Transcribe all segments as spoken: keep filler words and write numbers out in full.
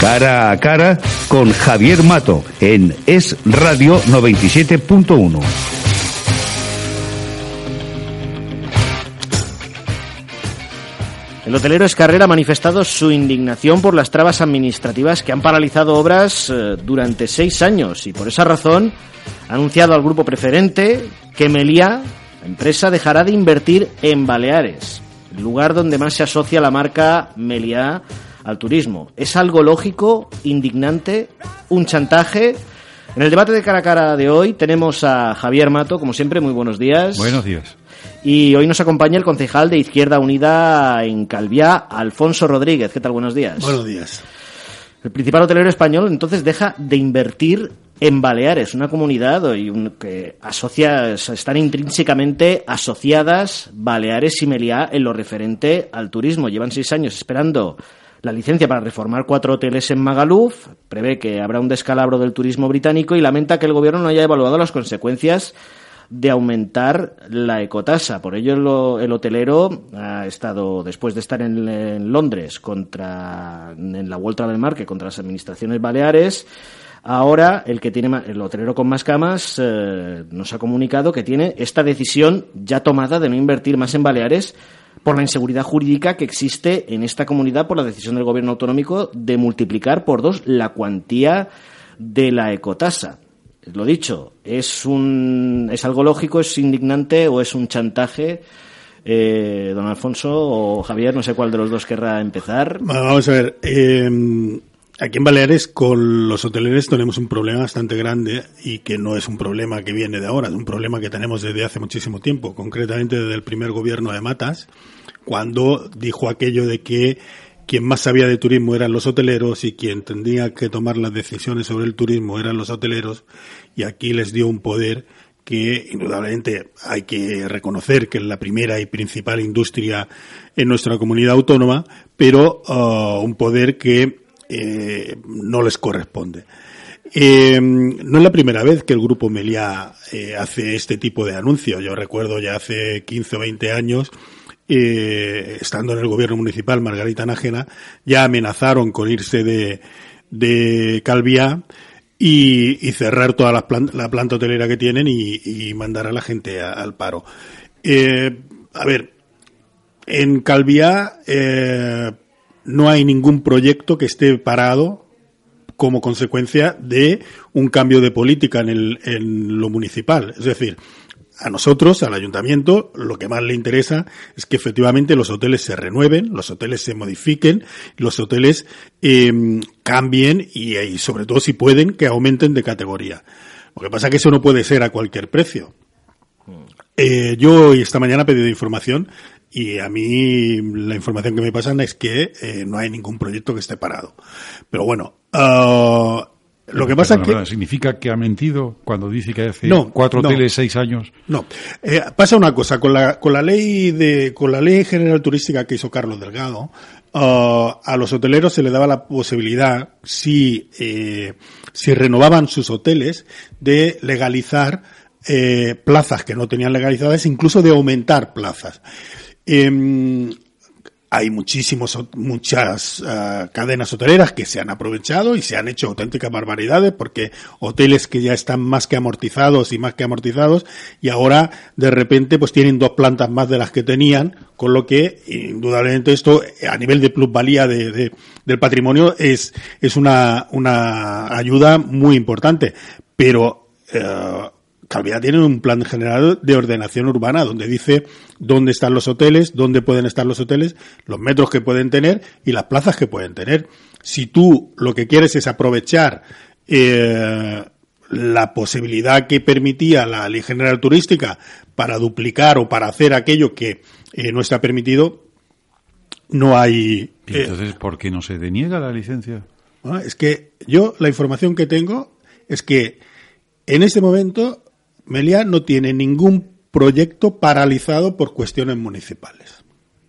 Cara a cara con Javier Mato en Es Radio noventa y siete punto uno. El hotelero Escarrera ha manifestado su indignación por las trabas administrativas que han paralizado obras eh, durante seis años y por esa razón ha anunciado al grupo preferente que Meliá, la empresa, dejará de invertir en Baleares, el lugar donde más se asocia la marca Meliá al turismo. ¿Es algo lógico, indignante, un chantaje? En el debate de cara a cara de hoy tenemos a Javier Mato, como siempre, muy buenos días. Buenos días. Y hoy nos acompaña el concejal de Izquierda Unida en Calviá, Alfonso Rodríguez. ¿Qué tal? Buenos días. Buenos días. El principal hotelero español entonces deja de invertir en Baleares, una comunidad y un, que asocia, están intrínsecamente asociadas Baleares y Meliá en lo referente al turismo. Llevan seis años esperando la licencia para reformar cuatro hoteles en Magaluf, prevé que habrá un descalabro del turismo británico y lamenta que el gobierno no haya evaluado las consecuencias de aumentar la ecotasa. Por ello lo, el hotelero ha estado, después de estar en, en Londres contra en la Vuelta del Mar, que contra las administraciones baleares, ahora el que tiene el hotelero con más camas eh, nos ha comunicado que tiene esta decisión ya tomada de no invertir más en Baleares por la inseguridad jurídica que existe en esta comunidad por la decisión del gobierno autonómico de multiplicar por dos la cuantía de la ecotasa. Lo dicho, ¿es un es algo lógico, es indignante o es un chantaje? Eh, don Alfonso o Javier, no sé cuál de los dos querrá empezar. Vamos a ver, eh, aquí en Baleares con los hoteleros tenemos un problema bastante grande y que no es un problema que viene de ahora, es un problema que tenemos desde hace muchísimo tiempo, concretamente desde el primer gobierno de Matas, cuando dijo aquello de que quien más sabía de turismo eran los hoteleros y quien tendría que tomar las decisiones sobre el turismo eran los hoteleros, y aquí les dio un poder que indudablemente hay que reconocer que es la primera y principal industria en nuestra comunidad autónoma, pero uh, un poder que eh, no les corresponde. Eh, no es la primera vez que el Grupo Meliá eh, hace este tipo de anuncios. Yo recuerdo ya hace quince o veinte años, Eh, estando en el gobierno municipal, Margarita Nájera, ya amenazaron con irse de, de Calviá y, y cerrar toda la planta, la planta hotelera que tienen y, y mandar a la gente a, al paro. Eh, a ver, en Calviá eh, no hay ningún proyecto que esté parado como consecuencia de un cambio de política en, el, en lo municipal. Es decir, a nosotros, al ayuntamiento, lo que más le interesa es que efectivamente los hoteles se renueven, los hoteles se modifiquen, los hoteles eh, cambien y, y sobre todo, si pueden, que aumenten de categoría. Lo que pasa es que eso no puede ser a cualquier precio. Eh, yo esta mañana he pedido información y a mí la información que me pasan es que eh, no hay ningún proyecto que esté parado. Pero bueno, uh, lo que pasa es que... ¿Significa que ha mentido cuando dice que hace no, cuatro no, hoteles, seis años? No. Eh, pasa una cosa, con la, con la ley de, con la ley general turística que hizo Carlos Delgado, uh, a los hoteleros se les daba la posibilidad, si, eh, si renovaban sus hoteles, de legalizar eh, plazas que no tenían legalizadas, incluso de aumentar plazas. Eh, Hay muchísimos, muchas uh, cadenas hoteleras que se han aprovechado y se han hecho auténticas barbaridades porque hoteles que ya están más que amortizados y más que amortizados y ahora de repente pues tienen dos plantas más de las que tenían, con lo que indudablemente esto a nivel de plusvalía de, de, del patrimonio es, es una, una ayuda muy importante. Pero, uh, Calviá tiene un plan general de ordenación urbana donde dice dónde están los hoteles, dónde pueden estar los hoteles, los metros que pueden tener y las plazas que pueden tener. Si tú lo que quieres es aprovechar eh, la posibilidad que permitía la Ley General Turística para duplicar o para hacer aquello que eh, no está permitido, no hay... Eh, Entonces, ¿por qué no se deniega la licencia? Bueno, es que yo la información que tengo es que en este momento Meliá no tiene ningún proyecto paralizado por cuestiones municipales.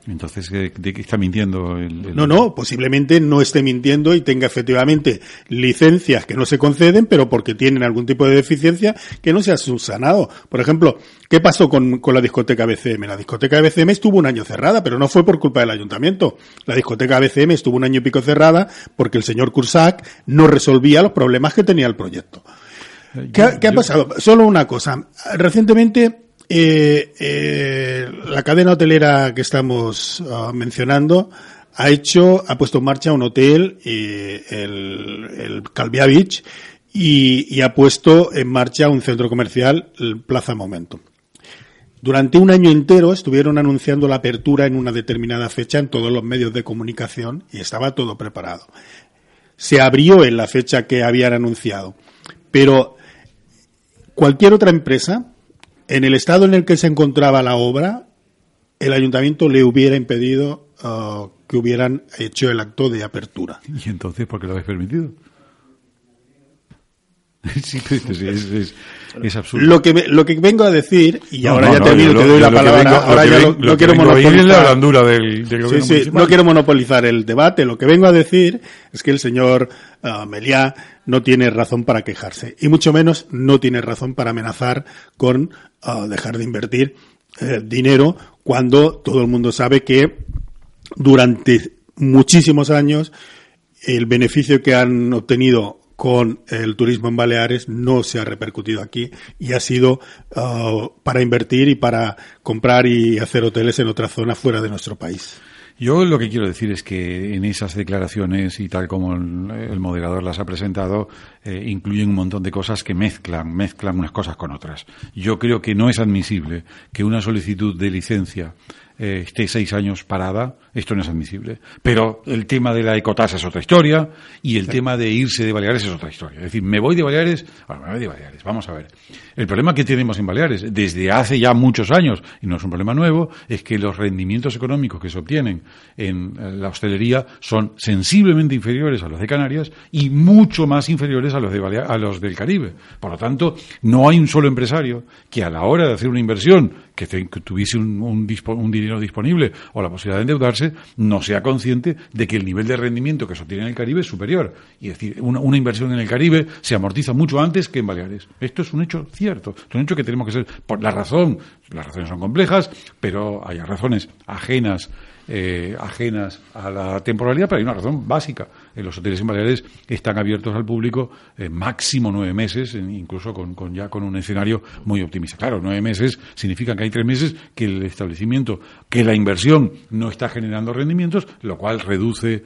Entonces, ¿de qué está mintiendo? El, el... No, no, posiblemente no esté mintiendo y tenga efectivamente licencias que no se conceden, pero porque tienen algún tipo de deficiencia que no se ha subsanado. Por ejemplo, ¿qué pasó con, con la discoteca B C M? La discoteca B C M estuvo un año cerrada, pero no fue por culpa del ayuntamiento. La discoteca B C M estuvo un año y pico cerrada porque el señor Cursac no resolvía los problemas que tenía el proyecto. ¿Qué, ha, ¿qué ha pasado? Solo una cosa. Recientemente, Eh, eh, la cadena hotelera que estamos uh, mencionando ha hecho, ha puesto en marcha un hotel, eh, el, el Calvia Beach, y, y ha puesto en marcha un centro comercial, el Plaza Momento. Durante un año entero estuvieron anunciando la apertura en una determinada fecha en todos los medios de comunicación y estaba todo preparado. Se abrió en la fecha que habían anunciado, pero cualquier otra empresa, en el estado en el que se encontraba la obra, el ayuntamiento le hubiera impedido uh, que hubieran hecho el acto de apertura. ¿Y entonces por qué lo habéis permitido? Sí, es, es, es absurdo. Lo que, lo que vengo a decir, y no, ahora no, ya no, termino, lo, te doy la palabra, vengo, ahora ya vengo, lo, no quiero monopolizar. La blandura del, del sí, sí, municipal. no quiero monopolizar el debate. Lo que vengo a decir es que el señor uh, Meliá no tiene razón para quejarse, y mucho menos no tiene razón para amenazar con uh, dejar de invertir eh, dinero cuando todo el mundo sabe que durante muchísimos años el beneficio que han obtenido con el turismo en Baleares no se ha repercutido aquí y ha sido uh, para invertir y para comprar y hacer hoteles en otras zonas fuera de nuestro país. Yo lo que quiero decir es que en esas declaraciones, y tal como el, el moderador las ha presentado, eh, incluyen un montón de cosas que mezclan, mezclan unas cosas con otras. Yo creo que no es admisible que una solicitud de licencia eh, esté seis años parada. Esto no es admisible. Pero el tema de la ecotasa es otra historia, y el sí. tema de irse de Baleares es otra historia. Es decir, me voy de Baleares, bueno, me voy de Baleares, vamos a ver. El problema que tenemos en Baleares, desde hace ya muchos años, y no es un problema nuevo, es que los rendimientos económicos que se obtienen en la hostelería son sensiblemente inferiores a los de Canarias y mucho más inferiores a los de Baleares, a los del Caribe. Por lo tanto, no hay un solo empresario que a la hora de hacer una inversión, que, te, que tuviese un, un, dispo, un dinero disponible o la posibilidad de endeudarse, no sea consciente de que el nivel de rendimiento que se obtiene en el Caribe es superior. Y es decir, una, una inversión en el Caribe se amortiza mucho antes que en Baleares. Esto es un hecho cierto. Es un hecho que tenemos que ser, por la razón, las razones son complejas, pero hay razones ajenas Eh, ajenas a la temporalidad, pero hay una razón básica. En los hoteles en Baleares están abiertos al público eh, máximo nueve meses, incluso con, con ya con un escenario muy optimista. Claro, nueve meses significa que hay tres meses que el establecimiento, que la inversión no está generando rendimientos, lo cual reduce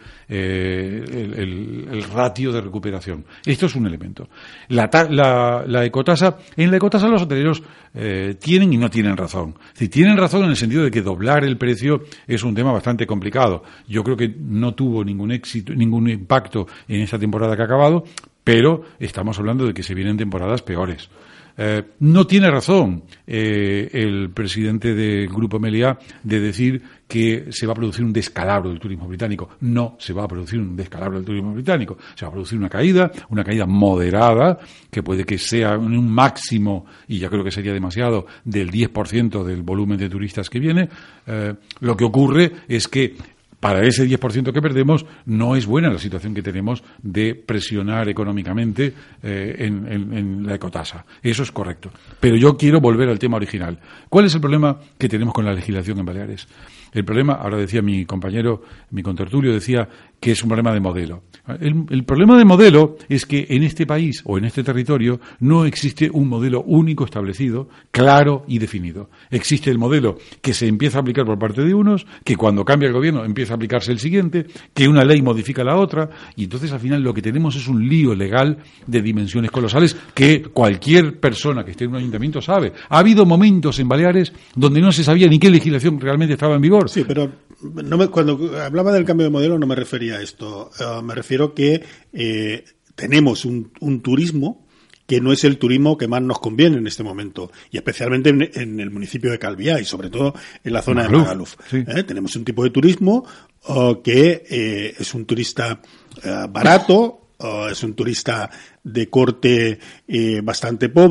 eh, el, el, el ratio de recuperación. Esto es un elemento. La, ta, la, la ecotasa, en la ecotasa los hoteleros eh, tienen y no tienen razón. Si tienen razón en el sentido de que doblar el precio es un tema bastante complicado. Yo creo que no tuvo ningún éxito, ningún impacto en esta temporada que ha acabado, pero estamos hablando de que se vienen temporadas peores. Eh, no tiene razón eh, el presidente del Grupo Meliá de decir que se va a producir un descalabro del turismo británico. No se va a producir un descalabro del turismo británico. Se va a producir una caída, una caída moderada, que puede que sea un máximo, y ya creo que sería demasiado, del diez por ciento del volumen de turistas que viene. Eh, lo que ocurre es que para ese diez por ciento que perdemos no es buena la situación que tenemos de presionar económicamente eh, en, en, en la ecotasa. Eso es correcto. Pero yo quiero volver al tema original. ¿Cuál es el problema que tenemos con la legislación en Baleares? El problema, ahora decía mi compañero, mi contertulio, decía que es un problema de modelo. El, el problema de modelo es que en este país o en este territorio no existe un modelo único establecido, claro y definido. Existe el modelo que se empieza a aplicar por parte de unos, que cuando cambia el gobierno empieza a aplicarse el siguiente, que una ley modifica la otra, y entonces al final lo que tenemos es un lío legal de dimensiones colosales que cualquier persona que esté en un ayuntamiento sabe. Ha habido momentos en Baleares donde no se sabía ni qué legislación realmente estaba en vigor. Sí, pero no me, cuando hablaba del cambio de modelo no me refería a esto. Uh, me refiero que eh, tenemos un, un turismo que no es el turismo que más nos conviene en este momento, y especialmente en, en el municipio de Calviá y sobre todo en la zona Magaluf, de Magaluf. Sí. ¿Eh? Tenemos un tipo de turismo uh, que eh, es un turista uh, barato, uh, es un turista de corte eh, bastante pobre,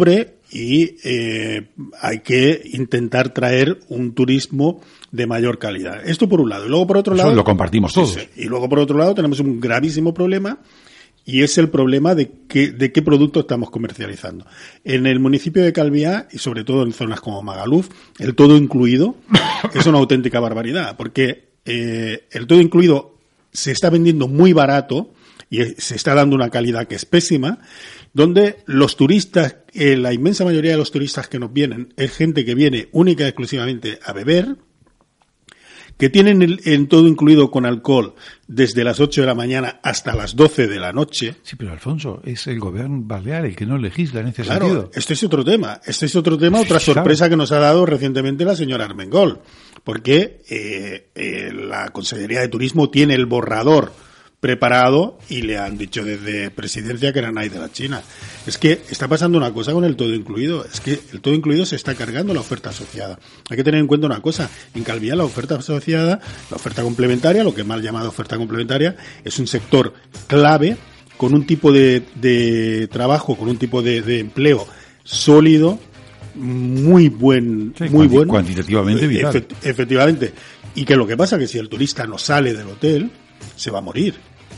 y eh, hay que intentar traer un turismo de mayor calidad. Esto por un lado. Y luego por otro Eso lado... lo compartimos todos. Sí, sí. Y luego por otro lado tenemos un gravísimo problema, y es el problema de qué, de qué producto estamos comercializando. En el municipio de Calviá, y sobre todo en zonas como Magaluf, el todo incluido es una auténtica barbaridad, porque eh, el todo incluido se está vendiendo muy barato y se está dando una calidad que es pésima, donde los turistas, eh, la inmensa mayoría de los turistas que nos vienen, es gente que viene única y exclusivamente a beber, que tienen el, en todo incluido con alcohol desde las ocho de la mañana hasta las doce de la noche. Sí, pero Alfonso, es el gobierno balear el que no legisla en este claro, sentido. Este es otro tema. Este es otro tema, Sí, otra claro. sorpresa que nos ha dado recientemente la señora Armengol. Porque eh, eh, la Consejería de Turismo tiene el borrador preparado y le han dicho desde Presidencia que era nadie de la China. Es que está pasando una cosa con el todo incluido, es que el todo incluido se está cargando la oferta asociada. Hay que tener en cuenta una cosa, en Calviá la oferta asociada, la oferta complementaria, lo que es mal llamado oferta complementaria, es un sector clave con un tipo de, de trabajo, con un tipo de, de empleo sólido, muy buen, Sí, muy cuanti- bueno. cuantitativamente vital. Efect- efectivamente. Y que lo que pasa es que si el turista no sale del hotel, se va a morir.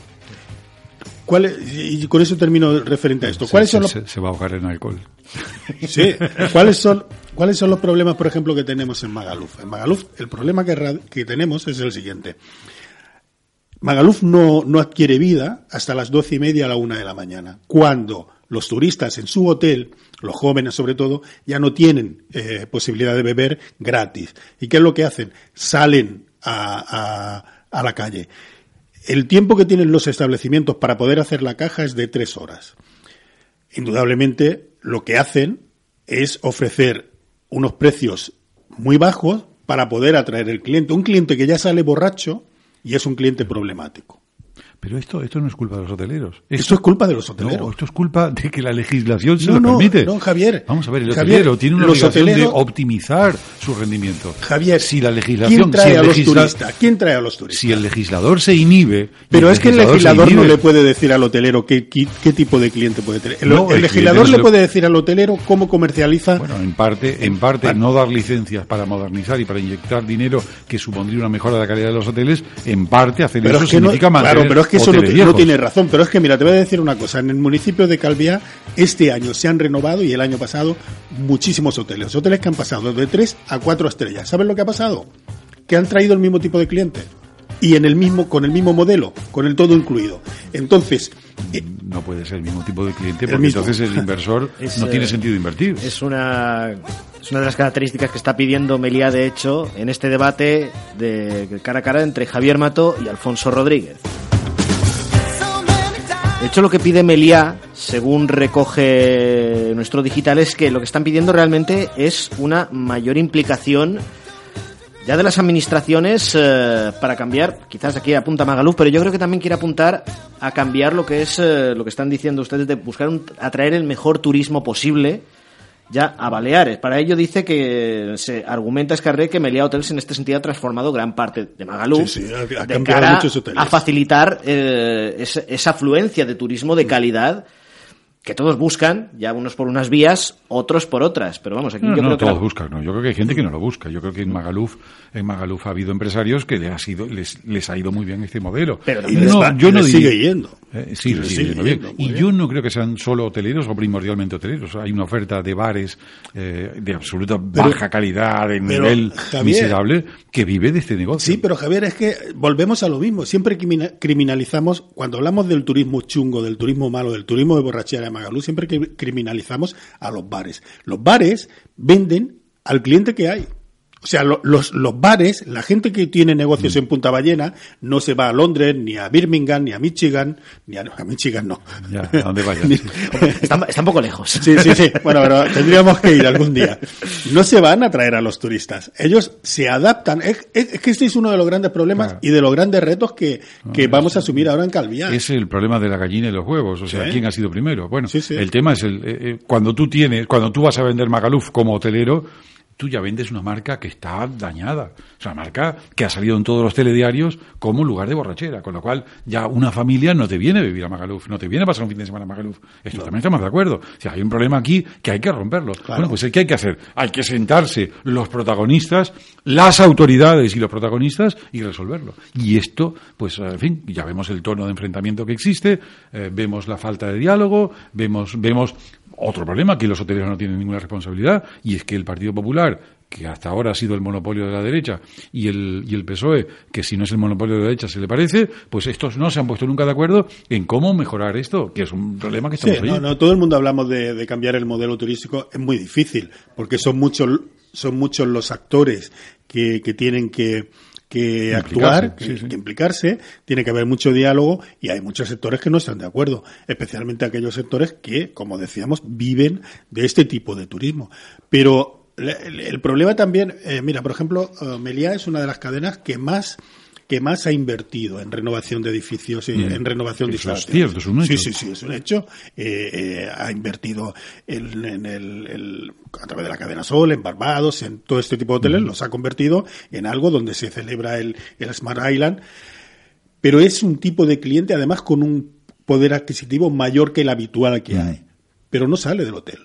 ¿Cuál es- y con eso termino referente a esto. ¿Cuáles se, son los, se, se va a ahogar en alcohol. sí, ¿cuáles son, cuáles son los problemas, por ejemplo, que tenemos en Magaluf? En Magaluf, el problema que, ra- que tenemos es el siguiente. Magaluf no, no adquiere vida hasta las doce y media a la una de la mañana, cuando los turistas en su hotel, los jóvenes sobre todo, ya no tienen eh, posibilidad de beber gratis. ¿Y qué es lo que hacen? Salen a, a, a la calle. El tiempo que tienen los establecimientos para poder hacer la caja es de tres horas. Indudablemente, lo que hacen es ofrecer unos precios muy bajos para poder atraer el cliente. Un cliente que ya sale borracho y es un cliente problemático. Pero esto, esto no es culpa de los hoteleros. Esto es culpa de los hoteleros. No, esto es culpa de que la legislación se No, lo no, permite. no, Javier. Vamos a ver, el Javier, hotelero tiene una los obligación de hoteleros- optimizar su rendimiento. Javier, si la legislación, ¿quién trae si el a los legisla- turistas? ¿Quién trae a los turistas? Si el legislador se inhibe... y Pero es que el se legislador no inhibe- le puede decir al hotelero qué, qué, qué tipo de cliente puede tener. El, No, el el legislador cliente le no se puede decir al hotelero cómo comercializa. Bueno, en parte, en parte Bueno. no dar licencias para modernizar y para inyectar dinero que supondría una mejora de la calidad de los hoteles, en parte hacer Pero eso es que no, significa mantener claro, pero es que eso no, hoteles no viejos. tiene razón. Pero es que, mira, te voy a decir una cosa. En el municipio de Calviá, este año se han renovado, y el año pasado, muchísimos hoteles. Hoteles que han pasado de tres a cuatro estrellas. ¿Sabes lo que ha pasado? Que han traído el mismo tipo de cliente. Y en el mismo, con el mismo modelo, con el todo incluido. Entonces, eh, No puede ser el mismo tipo de cliente, El porque mismo. entonces el inversor Es, no eh, tiene sentido invertir. Es una, es una de las características que está pidiendo Meliá, de hecho, en este debate de cara a cara entre Javier Mato y Alfonso Rodríguez. De hecho, lo que pide Meliá, según recoge nuestro digital, es que lo que están pidiendo realmente es una mayor implicación ya de las administraciones eh, para cambiar, quizás aquí apunta Magaluf, pero yo creo que también quiere apuntar a cambiar lo que es eh, lo que están diciendo ustedes de buscar un, atraer el mejor turismo posible ya a Baleares. Para ello dice que se argumenta Escarré que Meliá Hotels en este sentido ha transformado gran parte de Magaluf Sí, sí, ha- ha de cambiado cara muchos hoteles. a facilitar eh, esa, esa afluencia de turismo de calidad que todos buscan, ya unos por unas vías, otros por otras. Pero vamos, aquí No, yo no, creo que todos la- buscan, no. Yo creo que hay gente que no lo busca. Yo creo que en Magaluf, en Magaluf ha habido empresarios que les ha sido, les, les ha ido muy bien este modelo. Pero y también les, no, va- yo y no les diría- sigue yendo. Eh, sí, Y le les sigue sigue yendo bien. yendo, muy Y bien. yo no creo que sean solo hoteleros o primordialmente hoteleros. Hay una oferta de bares eh, de absoluta Pero- baja calidad, de pero, nivel Javier- miserable, que vive de este negocio. Sí, pero Javier, es que volvemos a lo mismo. Siempre crimina- criminalizamos, cuando hablamos del turismo chungo, del turismo malo, del turismo de borrachera de Magaluf, siempre cri- criminalizamos a los bares. Los bares venden al cliente que hay. O sea, lo- los, los bares, la gente que tiene negocios en Punta Ballena, no se va a Londres, ni a Birmingham, ni a Michigan, ni a, a Michigan no. Ya, a donde vayas. Ni- está, está un poco lejos. Sí, sí, sí. Bueno, pero tendríamos que ir algún día. No se van a traer a los turistas. Ellos se adaptan. Es, es- es que este es uno de los grandes problemas Claro. y de los grandes retos que, que vamos a asumir ahora en Calviá. Es el problema de la gallina y los huevos, o sea, Sí. ¿quién ha sido primero? Bueno, Sí, sí. el tema es el eh, eh, cuando tú tienes, cuando tú vas a vender Magaluf como hotelero, tú ya vendes una marca que está dañada. Es una marca que ha salido en todos los telediarios como lugar de borrachera, con lo cual ya una familia no te viene a vivir a Magaluf, no te viene a pasar un fin de semana a Magaluf. Esto no. También estamos de acuerdo. O sea, hay un problema aquí que hay que romperlo. Claro. Bueno, pues ¿qué hay que hacer? Hay que sentarse los protagonistas, las autoridades y los protagonistas y resolverlo. Y esto, pues, en fin, ya vemos el tono de enfrentamiento que existe, eh, vemos la falta de diálogo, vemos, vemos otro problema, que los hoteleros no tienen ninguna responsabilidad, y es que el Partido Popular, que hasta ahora ha sido el monopolio de la derecha, y el, y el P S O E, que si no es el monopolio de la derecha se le parece, pues estos no se han puesto nunca de acuerdo en cómo mejorar esto, que es un problema que estamos sí, ahí. No, no, todo el mundo hablamos de, de cambiar el modelo turístico, es muy difícil, porque son muchos, son muchos los actores que, que tienen que que actuar, que, sí, sí. que implicarse, tiene que haber mucho diálogo y hay muchos sectores que no están de acuerdo, especialmente aquellos sectores que, como decíamos, viven de este tipo de turismo. Pero el, el problema también, eh, mira, por ejemplo, uh, Meliá es una de las cadenas que más que más ha invertido en renovación de edificios y mm. en renovación de instalaciones. Es cierto, es un hecho. Sí, sí, sí, es un hecho. Eh, eh, ha invertido en, en el, el, a través de la cadena Sol, en Barbados, en todo este tipo de hoteles, mm. los ha convertido en algo donde se celebra el, el Smart Island. Pero es un tipo de cliente, además, con un poder adquisitivo mayor que el habitual que mm. hay. Pero no sale del hotel.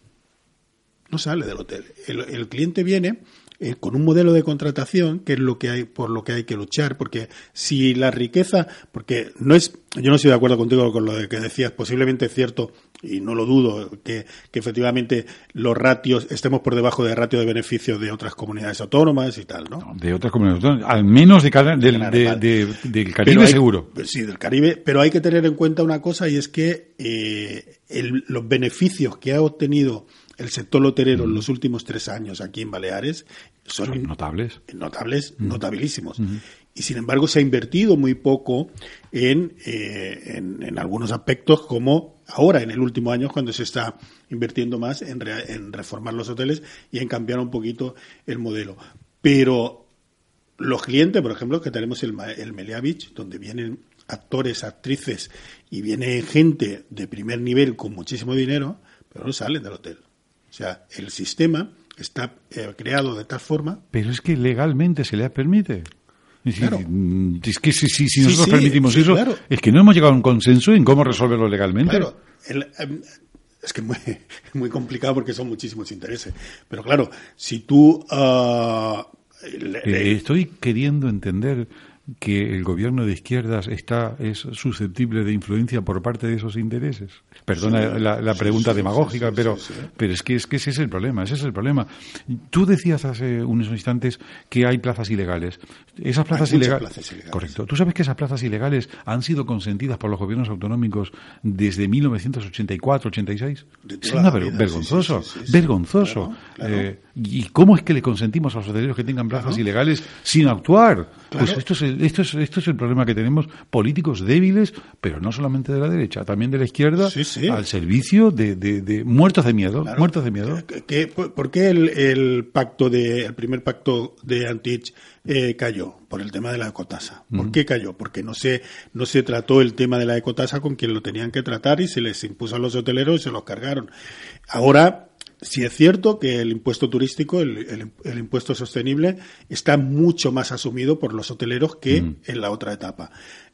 No sale del hotel. El, el cliente viene Eh, con un modelo de contratación que es lo que hay por lo que hay que luchar, porque si la riqueza, porque no es, yo no estoy de acuerdo contigo con lo de que decías, posiblemente es cierto y no lo dudo que, que efectivamente los ratios estemos por debajo del ratio de beneficios de otras comunidades autónomas y tal, ¿no? De otras comunidades autónomas, al menos de cada, del, de, de, del Caribe hay, seguro. Sí, del Caribe, pero hay que tener en cuenta una cosa y es que eh, el, los beneficios que ha obtenido el sector hotelero mm. en los últimos tres años aquí en Baleares son, son notables, notables, mm. notabilísimos. Mm. Y sin embargo se ha invertido muy poco en, eh, en, en algunos aspectos, como ahora en el último año cuando se está invirtiendo más en, re, en reformar los hoteles y en cambiar un poquito el modelo. Pero los clientes, por ejemplo, que tenemos el, el Meliá Beach, donde vienen actores, actrices y viene gente de primer nivel con muchísimo dinero, pero no salen del hotel. O sea, el sistema está eh, creado de tal forma... Pero es que legalmente se les permite. Es, claro. es que si, si, si nosotros sí, sí, permitimos sí, eso, claro. es que no hemos llegado a un consenso en cómo resolverlo legalmente. Claro, el, eh, es que es muy, muy complicado porque son muchísimos intereses. Pero claro, si tú... Uh, le, eh, estoy queriendo entender que el gobierno de izquierdas está es susceptible de influencia por parte de esos intereses. Perdona sí, la, la pregunta sí, sí, demagógica, sí, sí, pero sí, sí. pero es que es que ese es el problema, ese es el problema. Tú decías hace unos instantes que hay plazas ilegales. Esas plazas ilegales, ilegales. Correcto. Tú sabes que esas plazas ilegales han sido consentidas por los gobiernos autonómicos desde mil novecientos ochenta y cuatro, ochenta y seis. Es una ver, vida, vergonzoso, sí, sí, sí, sí, vergonzoso. Claro, claro. Eh, ¿Y cómo es que le consentimos a los hoteleros que tengan plazas claro. ilegales sin actuar? Claro. Pues esto es el Esto es, esto es el problema que tenemos, políticos débiles, pero no solamente de la derecha, también de la izquierda, sí, sí. al servicio de, de, de muertos de miedo, claro. muertos de miedo. ¿Qué, qué, ¿Por qué el, el pacto de, el primer pacto de Antich eh, cayó? Por el tema de la ecotasa. ¿Por mm. qué cayó? Porque no se, no se trató el tema de la ecotasa con quien lo tenían que tratar y se les impuso a los hoteleros y se los cargaron. Ahora, sí es cierto que el impuesto turístico, el, el, el impuesto sostenible, está mucho más asumido por los hoteleros que mm. en la otra etapa.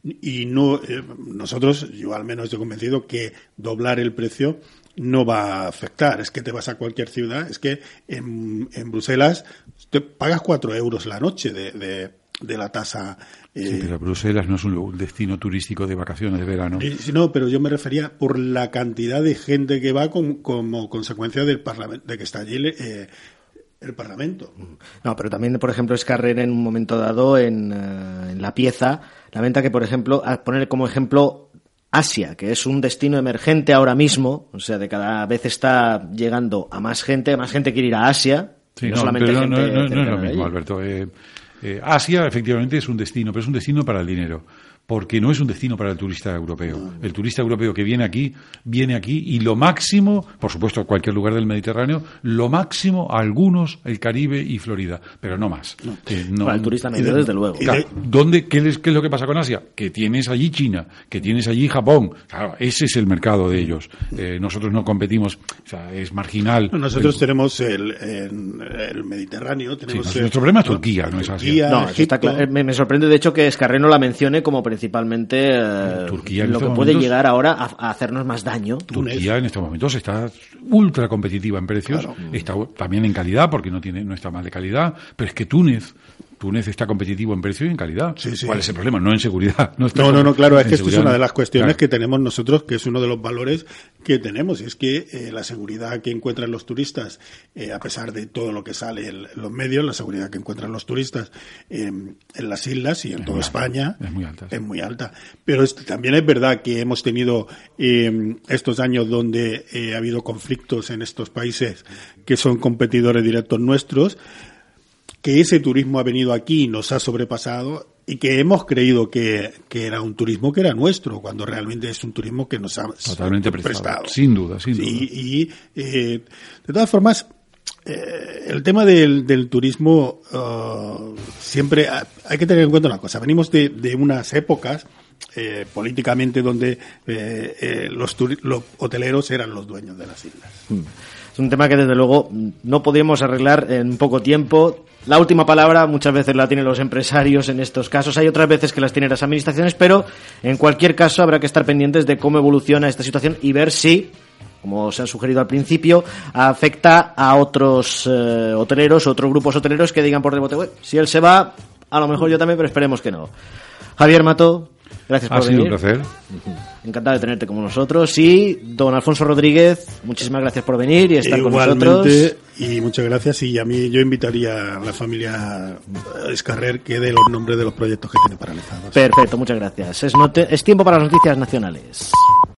Y no eh, nosotros, yo al menos estoy convencido que doblar el precio no va a afectar. Es que te vas a cualquier ciudad, es que en, en Bruselas te pagas cuatro euros la noche de, de, de la tasa. Eh, sí, pero Bruselas no es un destino turístico de vacaciones de verano. Eh, no, pero yo me refería por la cantidad de gente que va con, como consecuencia del parlamento, de que está allí eh, el Parlamento. No, pero también, por ejemplo, es carrera en un momento dado en, uh, en la pieza, la venta que, por ejemplo, a poner como ejemplo Asia, que es un destino emergente ahora mismo, o sea, de cada vez está llegando a más gente, más gente quiere ir a Asia, sí, no, no solamente pero gente... No, no, no, no es lo mismo, Alberto. Eh, eh, Asia, efectivamente, es un destino, pero es un destino para el dinero. porque no es un destino para el turista europeo. El turista europeo que viene aquí, viene aquí y lo máximo, por supuesto cualquier lugar del Mediterráneo, lo máximo algunos, el Caribe y Florida, pero no más. No. Eh, no, para el turista medio, desde luego. Claro, ¿dónde, qué, es, ¿Qué es lo que pasa con Asia? Que tienes allí China, que tienes allí Japón. Claro, ese es el mercado de ellos. Eh, nosotros no competimos, o sea, es marginal. Nosotros el, tenemos el, el, el Mediterráneo. Tenemos sí, el, nuestro problema es Turquía, no es Asia. Turquía, no, eso está claro. Me, me sorprende, de hecho, que Escarreno la mencione como principalmente eh, Turquía lo que momentos, puede llegar ahora a, a hacernos más daño. Turquía en estos momentos está ultra competitiva en precios, claro. Está también en calidad, porque no tiene no está mal de calidad, pero es que Túnez Túnez está competitivo en precio y en calidad. Sí, sí. ¿Cuál es el problema? No en seguridad. No, no, no, no, claro, es que esto es una de las cuestiones claro. que tenemos nosotros, que es uno de los valores que tenemos, es que eh, la seguridad que encuentran los turistas, eh, a pesar de todo lo que sale en los medios, la seguridad que encuentran los turistas eh, en las islas y en es toda España es muy alta. Es muy alta. Pero es, también es verdad que hemos tenido eh, estos años donde eh, ha habido conflictos en estos países que son competidores directos nuestros, que ese turismo ha venido aquí y nos ha sobrepasado y que hemos creído que, que era un turismo que era nuestro, cuando realmente es un turismo que nos ha totalmente prestado. prestado. Sin duda, sin duda. Sí, y eh, de todas formas, eh, el tema del, del turismo uh, siempre hay que tener en cuenta una cosa. Venimos de, de unas épocas eh, políticamente donde eh, eh, los, los hoteleros eran los dueños de las islas. Hmm. Es un tema que desde luego no podríamos arreglar en poco tiempo. La última palabra muchas veces la tienen los empresarios en estos casos, hay otras veces que las tienen las administraciones, pero en cualquier caso habrá que estar pendientes de cómo evoluciona esta situación y ver si, como se ha sugerido al principio, afecta a otros eh, hoteleros, otros grupos hoteleros que digan por rebote, bueno, si él se va, a lo mejor yo también, pero esperemos que no. Javier Mato, gracias por ha venir. Ha sido un placer. Encantado de tenerte como nosotros. Y don Alfonso Rodríguez, muchísimas gracias por venir y estar Igualmente, con nosotros. Y muchas gracias. Y a mí yo invitaría a la familia Escarrer que dé los nombres de los proyectos que tiene paralizados. Perfecto, muchas gracias. Es, note, es tiempo para las noticias nacionales.